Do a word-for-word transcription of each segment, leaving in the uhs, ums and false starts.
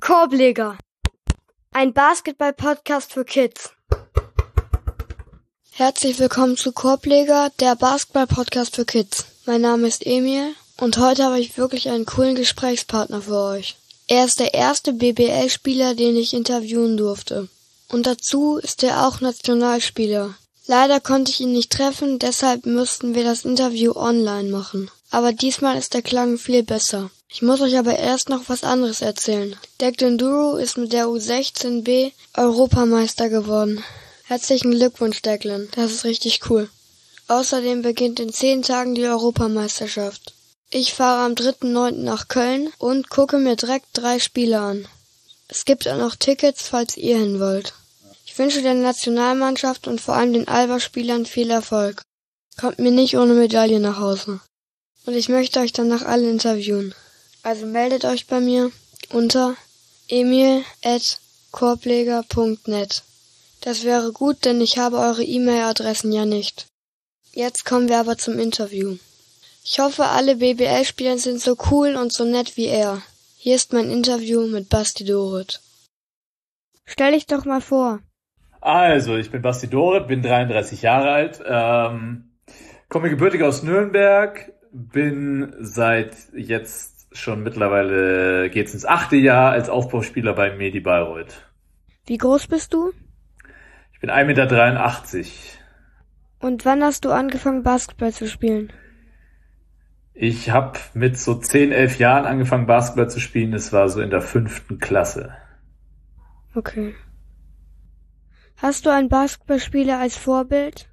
Korbleger, ein Basketball-Podcast für Kids. Herzlich willkommen zu Korbleger, der Basketball-Podcast für Kids. Mein Name ist Emil und heute habe ich wirklich einen coolen Gesprächspartner für euch. Er ist der erste B B L-Spieler, den ich interviewen durfte. Und dazu ist er auch Nationalspieler. Leider konnte ich ihn nicht treffen, deshalb mussten wir das Interview online machen. Aber diesmal ist der Klang viel besser. Ich muss euch aber erst noch was anderes erzählen. Declan Duru ist mit der U sechzehn B Europameister geworden. Herzlichen Glückwunsch, Declan. Das ist richtig cool. Außerdem beginnt in zehn Tagen die Europameisterschaft. Ich fahre am dritten neunten nach Köln und gucke mir direkt drei Spiele an. Es gibt auch noch Tickets, falls ihr hin wollt. Ich wünsche der Nationalmannschaft und vor allem den Alba-Spielern viel Erfolg. Kommt mir nicht ohne Medaille nach Hause. Und ich möchte euch danach alle interviewen. Also meldet euch bei mir unter emil at korbleger punkt net. Das wäre gut, denn ich habe eure E-Mail-Adressen ja nicht. Jetzt kommen wir aber zum Interview. Ich hoffe, alle B B L-Spieler sind so cool und so nett wie er. Hier ist mein Interview mit Basti Dorit. Stell dich doch mal vor. Also, ich bin Basti Dorit, bin dreiunddreißig Jahre alt, ähm, komme gebürtig aus Nürnberg, bin seit jetzt schon mittlerweile geht's ins achte Jahr als Aufbauspieler beim Medi Bayreuth. Wie groß bist du? Ich bin ein Meter dreiundachtzig. Und wann hast du angefangen, Basketball zu spielen? Ich habe mit so zehn, elf Jahren angefangen, Basketball zu spielen. Es war so in der fünften Klasse. Okay. Hast du einen Basketballspieler als Vorbild?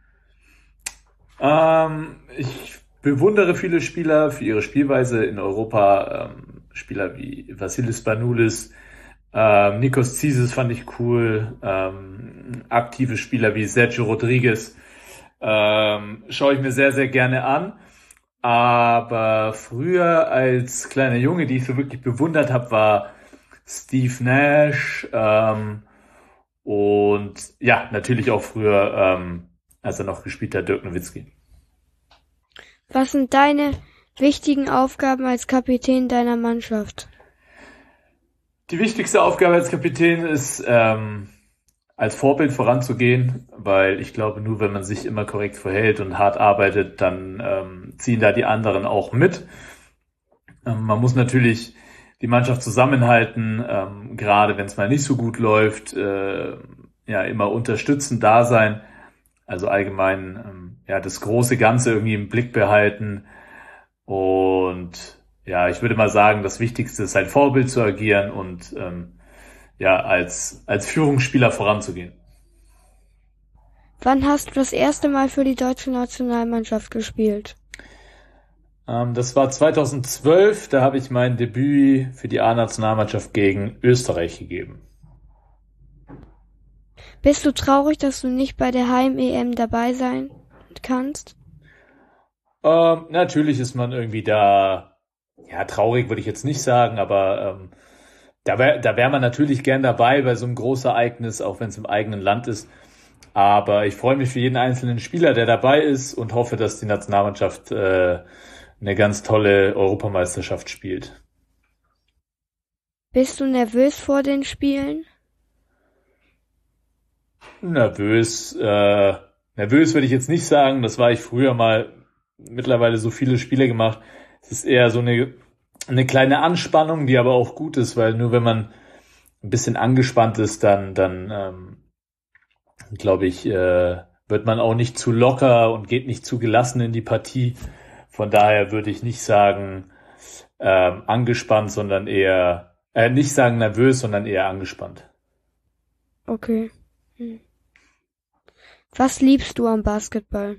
Ähm, ich bewundere viele Spieler für ihre Spielweise in Europa. Ähm, Spieler wie Vassilis Spanoulis, ähm, Nikos Zisis fand ich cool. Ähm, aktive Spieler wie Sergio Rodriguez ähm, schaue ich mir sehr, sehr gerne an. Aber früher als kleiner Junge, die ich so wirklich bewundert habe, war Steve Nash ähm, und ja, natürlich auch früher, ähm, als er noch gespielt hat, Dirk Nowitzki. Was sind deine wichtigen Aufgaben als Kapitän deiner Mannschaft? Die wichtigste Aufgabe als Kapitän ist, ähm, als Vorbild voranzugehen, weil ich glaube, nur wenn man sich immer korrekt verhält und hart arbeitet, dann ähm, ziehen da die anderen auch mit. Ähm, man muss natürlich die Mannschaft zusammenhalten, ähm, gerade wenn es mal nicht so gut läuft, äh, ja, immer unterstützend da sein. Also allgemein ähm, ja das große Ganze irgendwie im Blick behalten. Und ja, ich würde mal sagen, das Wichtigste ist, ein Vorbild zu agieren und ähm, ja als als Führungsspieler voranzugehen. Wann hast du das erste Mal für die deutsche Nationalmannschaft gespielt? Ähm, das war zweitausendzwölf, da habe ich mein Debüt für die A-Nationalmannschaft gegen Österreich gegeben. Bist du traurig, dass du nicht bei der Heim-E M dabei sein kannst? Ähm, natürlich ist man irgendwie da, ja, traurig würde ich jetzt nicht sagen, aber ähm, da wäre da wär man natürlich gern dabei bei so einem Großereignis, auch wenn es im eigenen Land ist. Aber ich freue mich für jeden einzelnen Spieler, der dabei ist und hoffe, dass die Nationalmannschaft äh, eine ganz tolle Europameisterschaft spielt. Bist du nervös vor den Spielen? Nervös, äh, nervös würde ich jetzt nicht sagen. Das war ich früher mal. Mittlerweile so viele Spiele gemacht. Es ist eher so eine eine kleine Anspannung, die aber auch gut ist, weil nur wenn man ein bisschen angespannt ist, dann dann ähm, glaube ich, äh, wird man auch nicht zu locker und geht nicht zu gelassen in die Partie. Von daher würde ich nicht sagen ähm, angespannt, sondern eher äh, nicht sagen nervös, sondern eher angespannt. Okay. Hm. Was liebst du am Basketball?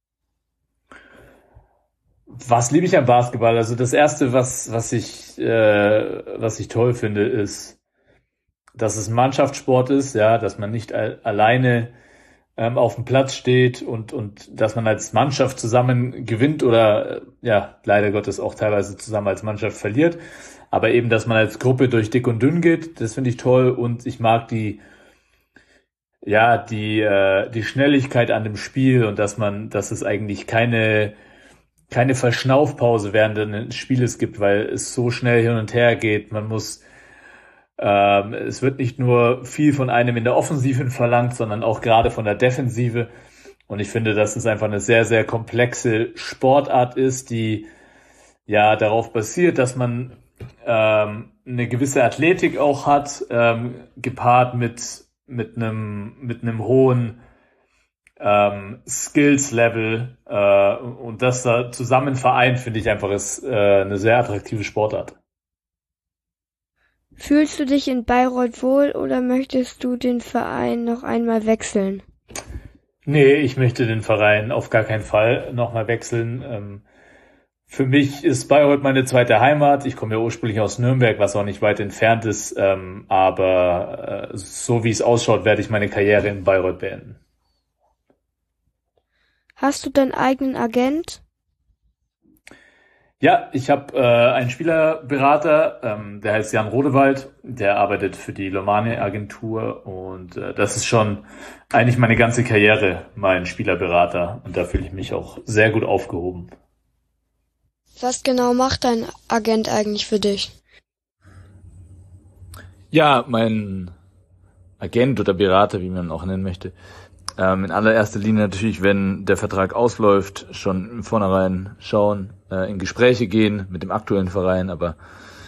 Was liebe ich am Basketball? Also das erste, was was ich äh, was ich toll finde, ist, dass es ein Mannschaftssport ist, ja, dass man nicht a- alleine ähm, auf dem Platz steht und und dass man als Mannschaft zusammen gewinnt oder äh, ja leider Gottes auch teilweise zusammen als Mannschaft verliert, aber eben, dass man als Gruppe durch dick und dünn geht, das finde ich toll und ich mag die ja die äh, die Schnelligkeit an dem Spiel und dass man, dass es eigentlich keine keine Verschnaufpause während eines Spieles gibt, weil es so schnell hin und her geht. Man muss Ähm, es wird nicht nur viel von einem in der Offensive verlangt, sondern auch gerade von der Defensive. Und ich finde, dass es einfach eine sehr, sehr komplexe Sportart ist, die ja darauf basiert, dass man ähm, eine gewisse Athletik auch hat, ähm, gepaart mit mit einem mit einem hohen ähm, Skills-Level, äh, und das da zusammen vereint, finde ich einfach ist äh, eine sehr attraktive Sportart. Fühlst du dich in Bayreuth wohl oder möchtest du den Verein noch einmal wechseln? Nee, ich möchte den Verein auf gar keinen Fall nochmal wechseln. Ähm, für mich ist Bayreuth meine zweite Heimat. Ich komme ja ursprünglich aus Nürnberg, was auch nicht weit entfernt ist. Ähm, aber äh, so wie es ausschaut, werde ich meine Karriere in Bayreuth beenden. Hast du deinen eigenen Agent? Ja, ich habe äh, einen Spielerberater, ähm, der heißt Jan Rodewald, der arbeitet für die Lomane Agentur und äh, das ist schon eigentlich meine ganze Karriere, mein Spielerberater, und da fühle ich mich auch sehr gut aufgehoben. Was genau macht dein Agent eigentlich für dich? Ja, mein Agent oder Berater, wie man ihn auch nennen möchte, ähm, in allererster Linie natürlich, wenn der Vertrag ausläuft, schon im Vornherein schauen, äh, in Gespräche gehen mit dem aktuellen Verein, aber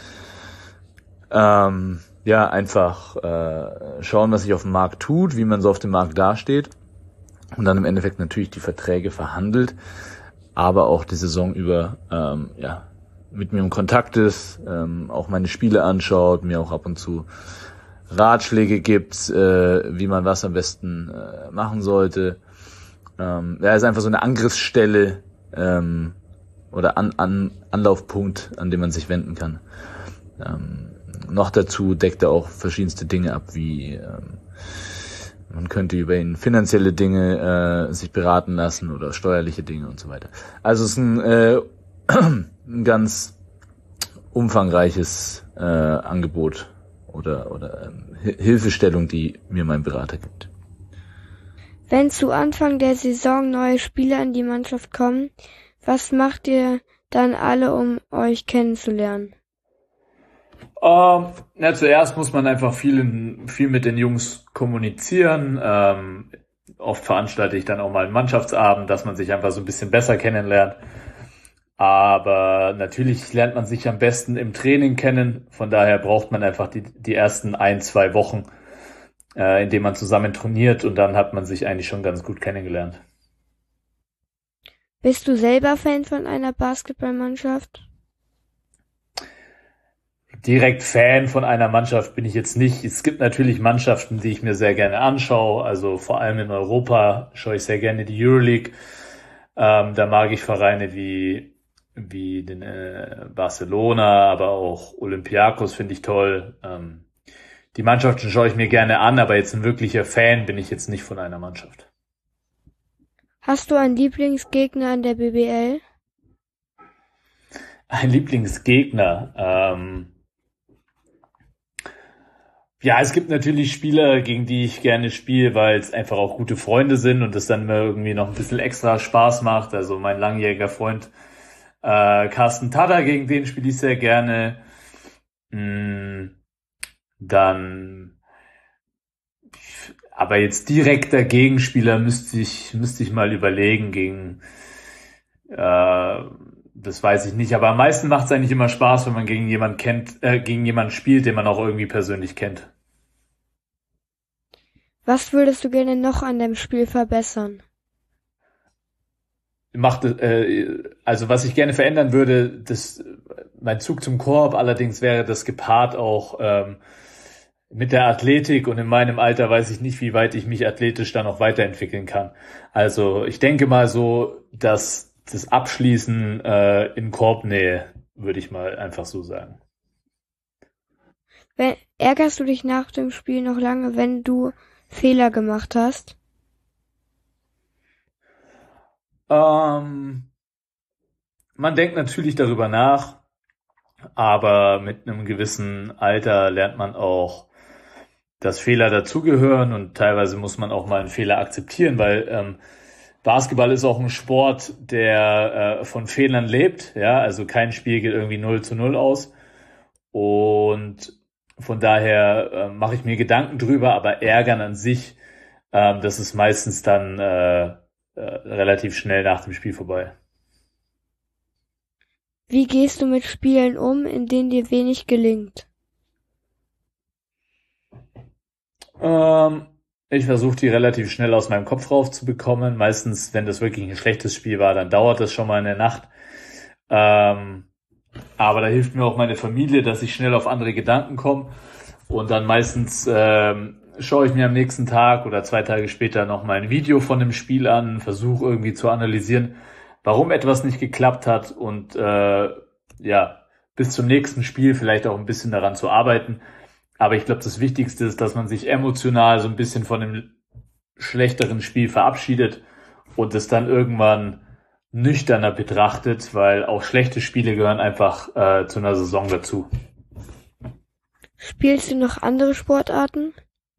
ähm, ja, einfach äh, schauen, was sich auf dem Markt tut, wie man so auf dem Markt dasteht und dann im Endeffekt natürlich die Verträge verhandelt, aber auch die Saison über ähm, ja mit mir im Kontakt ist, ähm, auch meine Spiele anschaut, mir auch ab und zu Ratschläge gibt, äh, wie man was am besten äh, machen sollte. Ähm, er ist einfach so eine Angriffsstelle ähm, oder an, an, Anlaufpunkt, an dem man sich wenden kann. Ähm, noch dazu deckt er auch verschiedenste Dinge ab, wie ähm, man könnte über ihn finanzielle Dinge äh, sich beraten lassen oder steuerliche Dinge und so weiter. Also es ist ein, äh, ein ganz umfangreiches äh, Angebot oder oder ähm, Hilfestellung, die mir mein Berater gibt. Wenn zu Anfang der Saison neue Spieler in die Mannschaft kommen, was macht ihr dann alle, um euch kennenzulernen? Ähm, ja, zuerst muss man einfach viel, in, viel mit den Jungs kommunizieren. Ähm, oft veranstalte ich dann auch mal einen Mannschaftsabend, dass man sich einfach so ein bisschen besser kennenlernt. Aber natürlich lernt man sich am besten im Training kennen. Von daher braucht man einfach die, die ersten ein, zwei Wochen, äh, in denen man zusammen trainiert, und dann hat man sich eigentlich schon ganz gut kennengelernt. Bist du selber Fan von einer Basketballmannschaft? Direkt Fan von einer Mannschaft bin ich jetzt nicht. Es gibt natürlich Mannschaften, die ich mir sehr gerne anschaue. Also vor allem in Europa schaue ich sehr gerne die Euroleague. Ähm, da mag ich Vereine wie wie den äh, Barcelona, aber auch Olympiakos finde ich toll. Ähm, die Mannschaften schaue ich mir gerne an, aber jetzt ein wirklicher Fan bin ich jetzt nicht von einer Mannschaft. Hast du einen Lieblingsgegner in der B B L? Ein Lieblingsgegner. Ähm, ja, es gibt natürlich Spieler, gegen die ich gerne spiele, weil es einfach auch gute Freunde sind und es dann immer irgendwie noch ein bisschen extra Spaß macht. Also mein langjähriger Freund äh, Carsten Tada, gegen den spiele ich sehr gerne. Mm, dann, aber jetzt direkter Gegenspieler müsste ich müsste ich mal überlegen. Gegen äh, das weiß ich nicht, aber am meisten macht es eigentlich immer Spaß, wenn man gegen jemanden kennt, äh, gegen jemanden spielt, den man auch irgendwie persönlich kennt. Was würdest du gerne noch an deinem Spiel verbessern? Macht, äh, also was ich gerne verändern würde, das, mein Zug zum Korb, allerdings wäre das gepaart auch ähm, mit der Athletik, und in meinem Alter weiß ich nicht, wie weit ich mich athletisch dann noch weiterentwickeln kann. Also ich denke mal so, dass das Abschließen äh, in Korbnähe, würde ich mal einfach so sagen. Wenn, ärgerst du dich nach dem Spiel noch lange, wenn du Fehler gemacht hast? Ähm, man denkt natürlich darüber nach, aber mit einem gewissen Alter lernt man auch, dass Fehler dazugehören, und teilweise muss man auch mal einen Fehler akzeptieren, weil ähm, Basketball ist auch ein Sport, der äh, von Fehlern lebt. Ja, also kein Spiel geht irgendwie null zu null aus. Und von daher äh, mache ich mir Gedanken drüber, aber Ärgern an sich, ähm, das ist meistens dann äh, äh, relativ schnell nach dem Spiel vorbei. Wie gehst du mit Spielen um, in denen dir wenig gelingt? Ähm, ich versuche die relativ schnell aus meinem Kopf rauszubekommen. Meistens, wenn das wirklich ein schlechtes Spiel war, dann dauert das schon mal eine Nacht. Ähm, aber da hilft mir auch meine Familie, dass ich schnell auf andere Gedanken komme. Und dann meistens ähm, schaue ich mir am nächsten Tag oder zwei Tage später noch mal ein Video von dem Spiel an, versuche irgendwie zu analysieren, warum etwas nicht geklappt hat und äh, ja, bis zum nächsten Spiel vielleicht auch ein bisschen daran zu arbeiten. Aber ich glaube, das Wichtigste ist, dass man sich emotional so ein bisschen von dem schlechteren Spiel verabschiedet und es dann irgendwann nüchterner betrachtet, weil auch schlechte Spiele gehören einfach äh, zu einer Saison dazu. Spielst du noch andere Sportarten?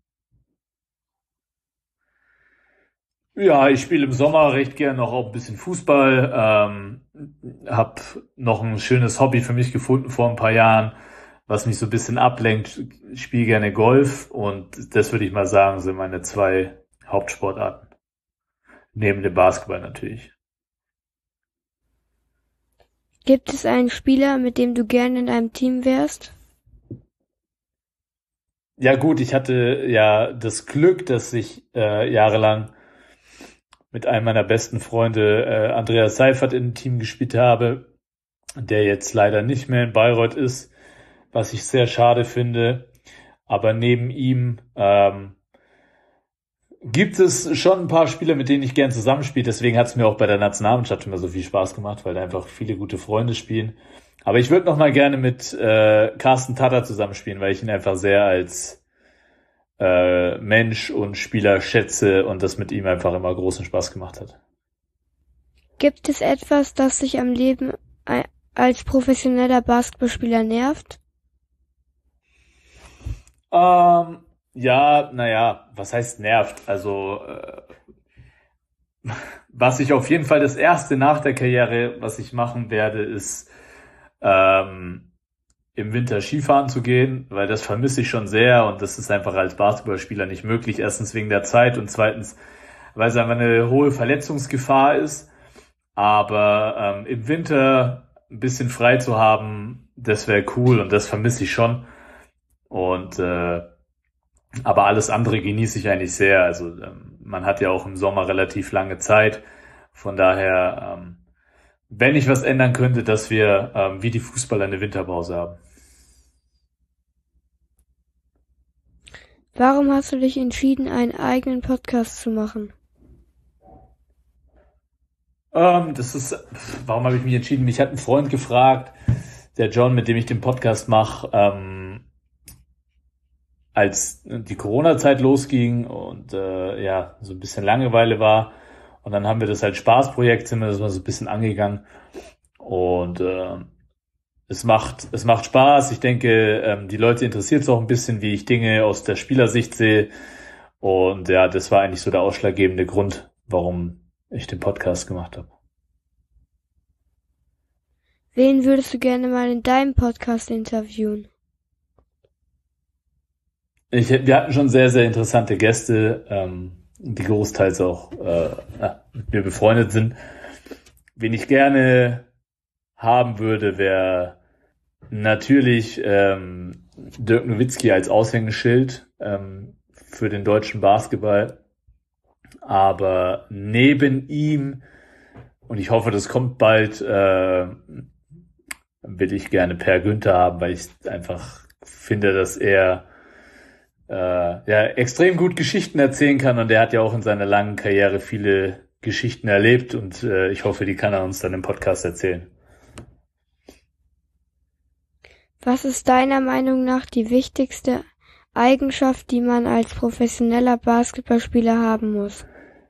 Ja, ich spiele im Sommer recht gern noch auch ein bisschen Fußball. Ähm, hab noch ein schönes Hobby für mich gefunden vor ein paar Jahren, was mich so ein bisschen ablenkt. Ich spiele gerne Golf und das würde ich mal sagen, sind meine zwei Hauptsportarten. Neben dem Basketball natürlich. Gibt es einen Spieler, mit dem du gerne in einem Team wärst? Ja gut, ich hatte ja das Glück, dass ich äh, jahrelang mit einem meiner besten Freunde, äh, Andreas Seifert, in einem Team gespielt habe, der jetzt leider nicht mehr in Bayreuth ist, was ich sehr schade finde. Aber neben ihm ähm, gibt es schon ein paar Spieler, mit denen ich gern zusammenspiele. Deswegen hat es mir auch bei der Nationalmannschaft immer so viel Spaß gemacht, weil da einfach viele gute Freunde spielen. Aber ich würde noch mal gerne mit äh, Carsten Tatter zusammenspielen, weil ich ihn einfach sehr als äh, Mensch und Spieler schätze und das mit ihm einfach immer großen Spaß gemacht hat. Gibt es etwas, das dich am Leben als professioneller Basketballspieler nervt? Ähm, ja, naja, was heißt nervt? Also äh, was ich auf jeden Fall das erste nach der Karriere, was ich machen werde, ist ähm, im Winter Skifahren zu gehen, weil das vermisse ich schon sehr und das ist einfach als Basketballspieler nicht möglich. Erstens wegen der Zeit und zweitens, weil es einfach eine hohe Verletzungsgefahr ist. Aber ähm, im Winter ein bisschen frei zu haben, das wäre cool und das vermisse ich schon. Und äh, aber alles andere genieße ich eigentlich sehr. Also ähm, man hat ja auch im Sommer relativ lange Zeit. Von daher, ähm, wenn ich was ändern könnte, dass wir ähm, wie die Fußballer eine Winterpause haben. Warum hast du dich entschieden, einen eigenen Podcast zu machen? Ähm, das ist, warum habe ich mich entschieden? Mich hat ein Freund gefragt, der John, mit dem ich den Podcast mache, ähm, als die Corona-Zeit losging und äh, ja, so ein bisschen Langeweile war. Und dann haben wir das als Spaßprojekt, sind wir das mal so ein bisschen angegangen. Und äh, es macht es macht Spaß. Ich denke, ähm, die Leute interessiert es auch ein bisschen, wie ich Dinge aus der Spielersicht sehe. Und ja, das war eigentlich so der ausschlaggebende Grund, warum ich den Podcast gemacht habe. Wen würdest du gerne mal in deinem Podcast interviewen? Ich, wir hatten schon sehr, sehr interessante Gäste, ähm, die großteils auch äh, mit mir befreundet sind. Wen ich gerne haben würde, wäre natürlich ähm, Dirk Nowitzki als Aushängeschild ähm, für den deutschen Basketball. Aber neben ihm, und ich hoffe, das kommt bald, äh, will ich gerne Per Günther haben, weil ich einfach finde, dass er äh, ja extrem gut Geschichten erzählen kann und er hat ja auch in seiner langen Karriere viele Geschichten erlebt und äh, ich hoffe, die kann er uns dann im Podcast erzählen. Was ist deiner Meinung nach die wichtigste Eigenschaft, die man als professioneller Basketballspieler haben muss?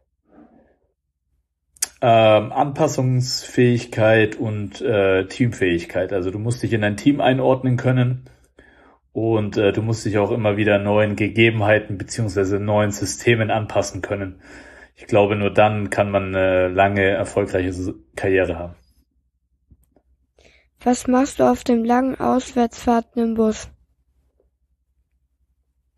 Ähm, Anpassungsfähigkeit und äh, Teamfähigkeit. Also du musst dich in ein Team einordnen können und äh, du musst dich auch immer wieder neuen Gegebenheiten beziehungsweise neuen Systemen anpassen können. Ich glaube, nur dann kann man eine lange, erfolgreiche Karriere haben. Was machst du auf den langen Auswärtsfahrten im Bus?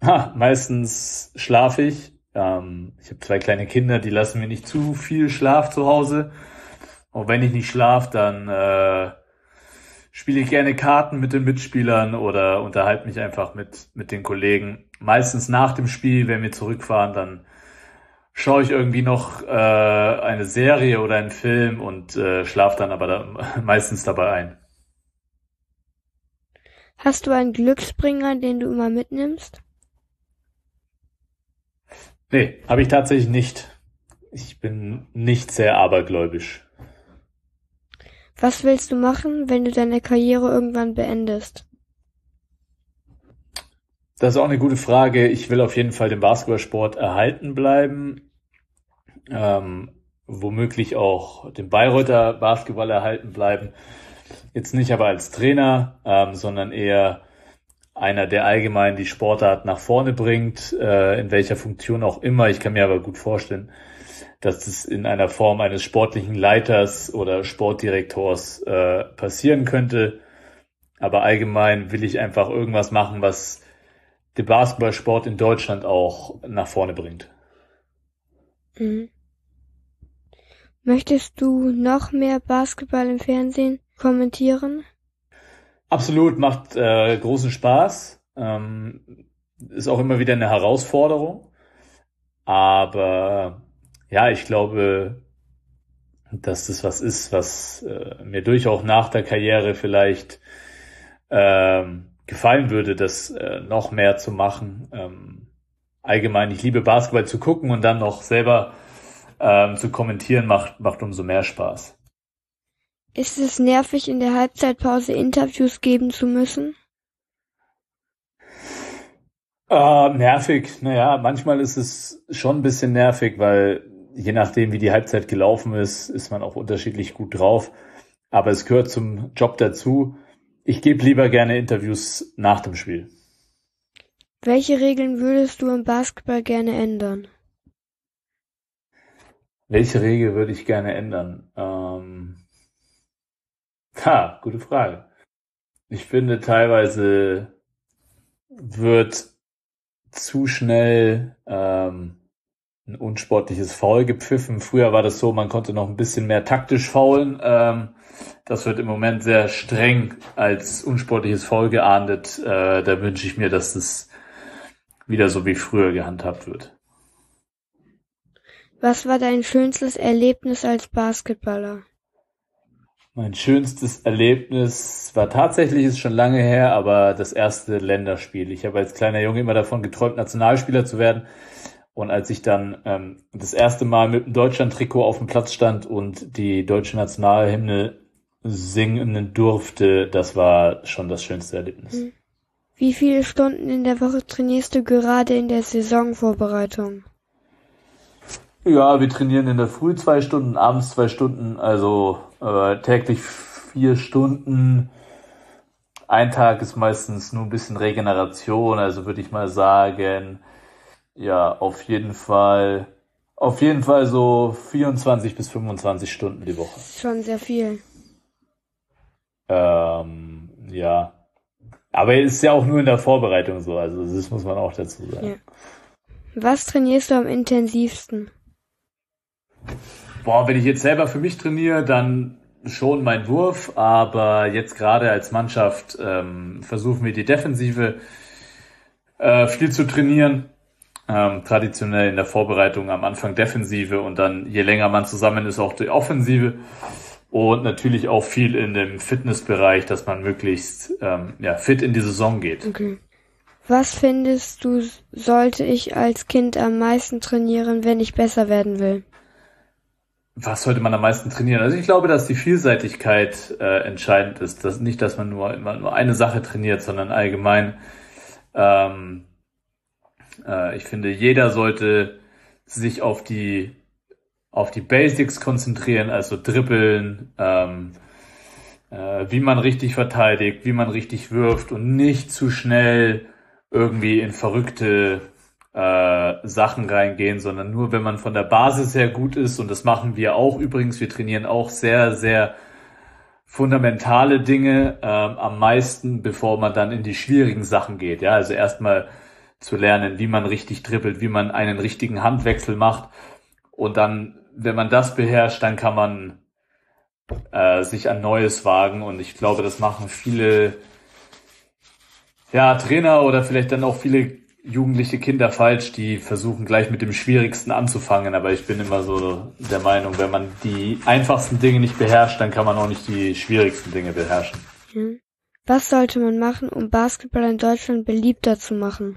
Ha, meistens schlafe ich. Ähm, ich habe zwei kleine Kinder, die lassen mir nicht zu viel Schlaf zu Hause. Und wenn ich nicht schlafe, dann äh, spiele ich gerne Karten mit den Mitspielern oder unterhalte mich einfach mit mit den Kollegen. Meistens nach dem Spiel, wenn wir zurückfahren, dann schaue ich irgendwie noch äh, eine Serie oder einen Film und äh, schlafe dann aber da, meistens dabei ein. Hast du einen Glücksbringer, den du immer mitnimmst? Nee, habe ich tatsächlich nicht. Ich bin nicht sehr abergläubisch. Was willst du machen, wenn du deine Karriere irgendwann beendest? Das ist auch eine gute Frage. Ich will auf jeden Fall den Basketballsport erhalten bleiben. Ähm, womöglich auch den Bayreuther Basketball erhalten bleiben. Jetzt nicht aber als Trainer, ähm, sondern eher einer, der allgemein die Sportart nach vorne bringt, äh, in welcher Funktion auch immer. Ich kann mir aber gut vorstellen, dass es in einer Form eines sportlichen Leiters oder Sportdirektors äh, passieren könnte. Aber allgemein will ich einfach irgendwas machen, was den Basketballsport in Deutschland auch nach vorne bringt. Mhm. Möchtest du noch mehr Basketball im Fernsehen kommentieren? Absolut, macht äh, großen Spaß. Ähm, ist auch immer wieder eine Herausforderung. Aber ja, ich glaube, dass das was ist, was äh, mir durchaus nach der Karriere vielleicht ähm, gefallen würde, das äh, noch mehr zu machen. Ähm, allgemein, ich liebe Basketball zu gucken und dann noch selber ähm, zu kommentieren, macht, macht umso mehr Spaß. Ist es nervig, in der Halbzeitpause Interviews geben zu müssen? Äh, nervig, naja, manchmal ist es schon ein bisschen nervig, weil je nachdem, wie die Halbzeit gelaufen ist, ist man auch unterschiedlich gut drauf. Aber es gehört zum Job dazu. Ich gebe lieber gerne Interviews nach dem Spiel. Welche Regeln würdest du im Basketball gerne ändern? Welche Regel würde ich gerne ändern? Ähm, ha, gute Frage. Ich finde, teilweise wird zu schnell ähm, ein unsportliches Foul gepfiffen. Früher war das so, man konnte noch ein bisschen mehr taktisch foulen. Ähm, das wird im Moment sehr streng als unsportliches Foul geahndet. Äh, da wünsche ich mir, dass das wieder so wie früher gehandhabt wird. Was war dein schönstes Erlebnis als Basketballer? Mein schönstes Erlebnis war tatsächlich, ist schon lange her, aber das erste Länderspiel. Ich habe als kleiner Junge immer davon geträumt, Nationalspieler zu werden. Und als ich dann ähm, das erste Mal mit dem Deutschland-Trikot auf dem Platz stand und die deutsche Nationalhymne singen durfte, das war schon das schönste Erlebnis. Wie viele Stunden in der Woche trainierst du gerade in der Saisonvorbereitung? Ja, wir trainieren in der Früh zwei Stunden, abends zwei Stunden, also äh, täglich vier Stunden. Ein Tag ist meistens nur ein bisschen Regeneration, also würde ich mal sagen, ja, auf jeden Fall, auf jeden Fall so vierundzwanzig bis fünfundzwanzig Stunden die Woche. Schon sehr viel. Ähm, ja. Aber es ist ja auch nur in der Vorbereitung so, also das muss man auch dazu sagen. Ja. Was trainierst du am intensivsten? Boah, wenn ich jetzt selber für mich trainiere, dann schon mein Wurf, aber jetzt gerade als Mannschaft ähm, versuchen wir die Defensive äh, viel zu trainieren. Ähm, traditionell in der Vorbereitung am Anfang Defensive und dann je länger man zusammen ist auch die Offensive und natürlich auch viel in dem Fitnessbereich, dass man möglichst ähm, ja, fit in die Saison geht. Okay. Was findest du, sollte ich als Kind am meisten trainieren, wenn ich besser werden will? Was sollte man am meisten trainieren? Also ich glaube, dass die Vielseitigkeit äh, entscheidend ist. Dass nicht, dass man nur immer nur eine Sache trainiert, sondern allgemein. Ähm, äh, ich finde, jeder sollte sich auf die auf die Basics konzentrieren, also dribbeln, ähm, äh, wie man richtig verteidigt, wie man richtig wirft und nicht zu schnell irgendwie in verrückte äh, Sachen reingehen, sondern nur, wenn man von der Basis her gut ist, und das machen wir auch übrigens, wir trainieren auch sehr, sehr fundamentale Dinge ähm, am meisten, bevor man dann in die schwierigen Sachen geht. Ja, also erstmal zu lernen, wie man richtig dribbelt, wie man einen richtigen Handwechsel macht. Und dann, wenn man das beherrscht, dann kann man äh, sich an Neues wagen. Und ich glaube, das machen viele ja, Trainer oder vielleicht dann auch viele jugendliche Kinder falsch, die versuchen gleich mit dem Schwierigsten anzufangen. Aber ich bin immer so der Meinung, wenn man die einfachsten Dinge nicht beherrscht, dann kann man auch nicht die schwierigsten Dinge beherrschen. Was sollte man machen, um Basketball in Deutschland beliebter zu machen?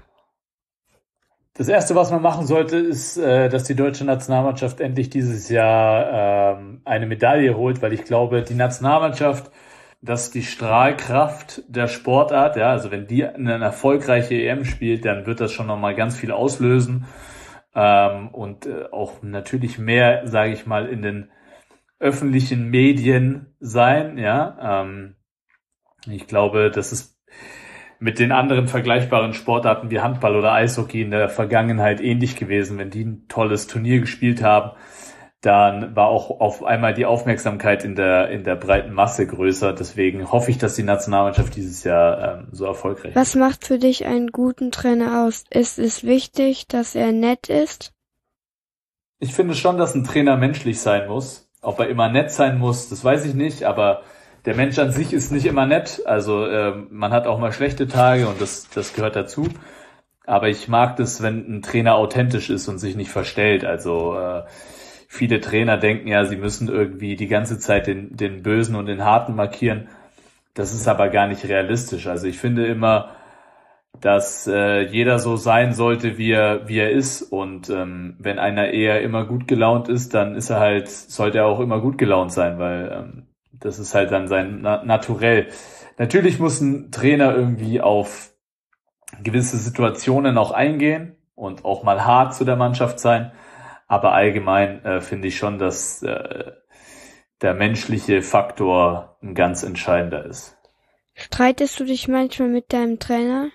Das Erste, was man machen sollte, ist, äh, dass die deutsche Nationalmannschaft endlich dieses Jahr ähm, eine Medaille holt, weil ich glaube, die Nationalmannschaft, dass die Strahlkraft der Sportart, ja, also wenn die eine erfolgreiche E M spielt, dann wird das schon nochmal ganz viel auslösen ähm, und äh, auch natürlich mehr, sage ich mal, in den öffentlichen Medien sein, ja. Ähm, ich glaube, das ist mit den anderen vergleichbaren Sportarten wie Handball oder Eishockey in der Vergangenheit ähnlich gewesen. Wenn die ein tolles Turnier gespielt haben, dann war auch auf einmal die Aufmerksamkeit in der in der breiten Masse größer. Deswegen hoffe ich, dass die Nationalmannschaft dieses Jahr ähm, so erfolgreich ist. Was macht für dich einen guten Trainer aus? Ist es wichtig, dass er nett ist? Ich finde schon, dass ein Trainer menschlich sein muss. Ob er immer nett sein muss, das weiß ich nicht, aber der Mensch an sich ist nicht immer nett, also äh, man hat auch mal schlechte Tage und das das gehört dazu. Aber ich mag das, wenn ein Trainer authentisch ist und sich nicht verstellt. Also äh, viele Trainer denken ja, sie müssen irgendwie die ganze Zeit den den Bösen und den Harten markieren. Das ist aber gar nicht realistisch. Also ich finde immer, dass äh, jeder so sein sollte, wie er wie er ist. Und ähm, wenn einer eher immer gut gelaunt ist, dann ist er halt sollte er auch immer gut gelaunt sein, weil ähm, das ist halt dann sein Na- Naturell. Natürlich muss ein Trainer irgendwie auf gewisse Situationen auch eingehen und auch mal hart zu der Mannschaft sein. Aber allgemein äh, finde ich schon, dass äh, der menschliche Faktor ein ganz entscheidender ist. Streitest du dich manchmal mit deinem Trainer?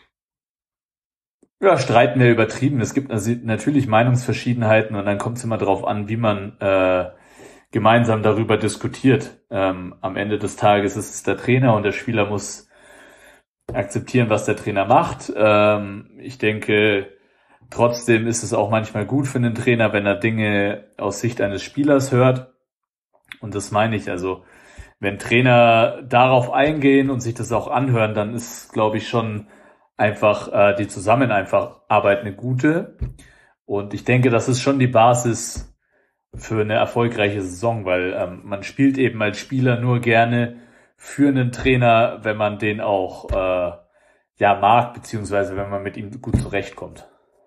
Ja, streiten wir übertrieben. Es gibt natürlich Meinungsverschiedenheiten und dann kommt es immer darauf an, wie man äh, gemeinsam darüber diskutiert. Ähm, am Ende des Tages ist es der Trainer und der Spieler muss akzeptieren, was der Trainer macht. Ähm, ich denke, trotzdem ist es auch manchmal gut für einen Trainer, wenn er Dinge aus Sicht eines Spielers hört. Und das meine ich. Also, wenn Trainer darauf eingehen und sich das auch anhören, dann ist, glaube ich, schon einfach äh, die Zusammen einfach Arbeit eine gute. Und ich denke, das ist schon die Basis für eine erfolgreiche Saison, weil ähm, man spielt eben als Spieler nur gerne für einen Trainer, wenn man den auch äh, ja mag, beziehungsweise wenn man mit ihm gut zurechtkommt.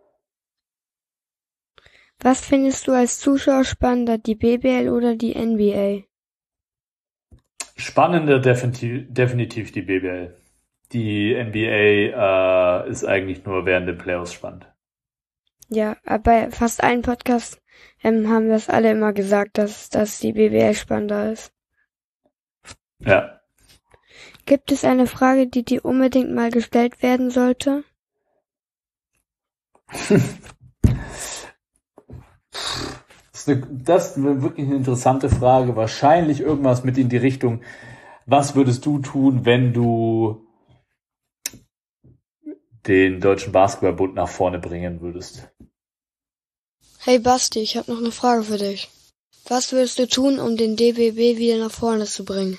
Was findest du als Zuschauer spannender, die B B L oder die N B A? Spannender definitiv, definitiv die B B L. Die N B A äh, ist eigentlich nur während den Playoffs spannend. Ja, aber bei fast allen Podcasts ähm, haben wir es alle immer gesagt, dass, dass die B B L spannender ist. Ja. Gibt es eine Frage, die dir unbedingt mal gestellt werden sollte? Das ist, eine, das ist eine wirklich eine interessante Frage. Wahrscheinlich irgendwas mit in die Richtung, was würdest du tun, wenn du den Deutschen Basketballbund nach vorne bringen würdest? Hey Basti, ich habe noch eine Frage für dich. Was würdest du tun, um den D B B wieder nach vorne zu bringen?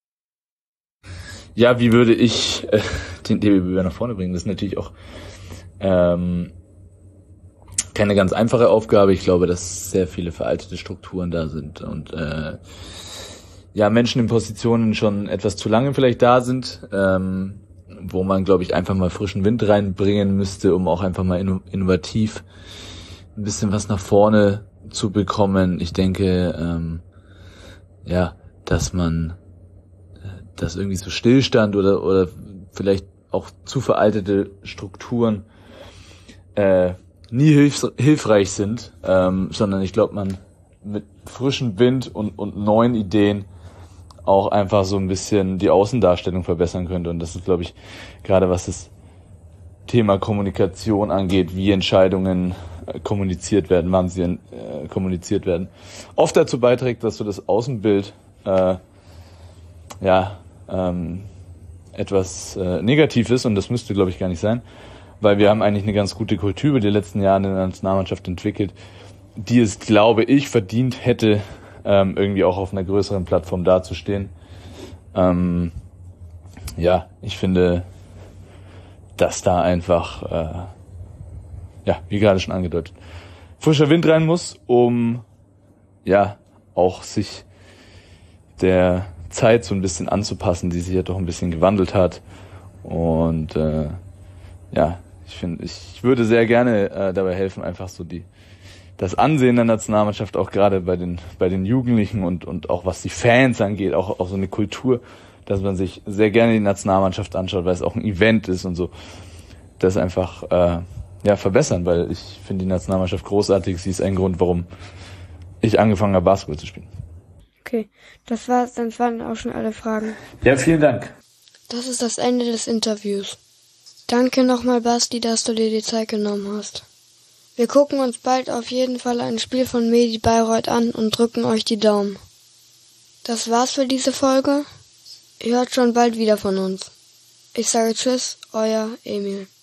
Ja, wie würde ich äh, den D B B wieder nach vorne bringen? Das ist natürlich auch ähm, keine ganz einfache Aufgabe. Ich glaube, dass sehr viele veraltete Strukturen da sind und äh, ja, Menschen in Positionen schon etwas zu lange vielleicht da sind, ähm, wo man, glaube ich, einfach mal frischen Wind reinbringen müsste, um auch einfach mal inno- innovativ ein bisschen was nach vorne zu bekommen. Ich denke, ähm, ja, dass man, dass irgendwie so Stillstand oder oder vielleicht auch zu veraltete Strukturen äh, nie hilf- hilfreich sind, ähm, sondern ich glaube, man mit frischem Wind und und neuen Ideen auch einfach so ein bisschen die Außendarstellung verbessern könnte. Und das ist, glaube ich, gerade was das Thema Kommunikation angeht, wie Entscheidungen äh, kommuniziert werden, wann sie äh, kommuniziert werden, oft dazu beiträgt, dass so das Außenbild äh, ja ähm, etwas äh, negativ ist, und das müsste, glaube ich, gar nicht sein. weil wir haben eigentlich eine ganz gute Kultur über die letzten Jahre in der Nationalmannschaft entwickelt, die es, glaube ich, verdient hätte, ähm, irgendwie auch auf einer größeren Plattform dazustehen. Ähm, ja, ich finde, dass da einfach, äh, ja, wie gerade schon angedeutet, frischer Wind rein muss, um ja auch sich der Zeit so ein bisschen anzupassen, die sich ja doch ein bisschen gewandelt hat. Und äh, ja, ich finde, ich würde sehr gerne äh, dabei helfen, einfach so die das Ansehen der Nationalmannschaft auch gerade bei den bei den Jugendlichen und und auch was die Fans angeht, auch auch so eine Kultur, dass man sich sehr gerne die Nationalmannschaft anschaut, weil es auch ein Event ist und so. Das einfach äh, ja verbessern, weil ich finde die Nationalmannschaft großartig. Sie ist ein Grund, warum ich angefangen habe, Basketball zu spielen. Okay, das war's, dann waren auch schon alle Fragen. Ja, vielen Dank. Das ist das Ende des Interviews. Danke nochmal, Basti, dass du dir die Zeit genommen hast. Wir gucken uns bald auf jeden Fall ein Spiel von Medi Bayreuth an und drücken euch die Daumen. Das war's für diese Folge. Ihr hört schon bald wieder von uns. Ich sage Tschüss, euer Emil.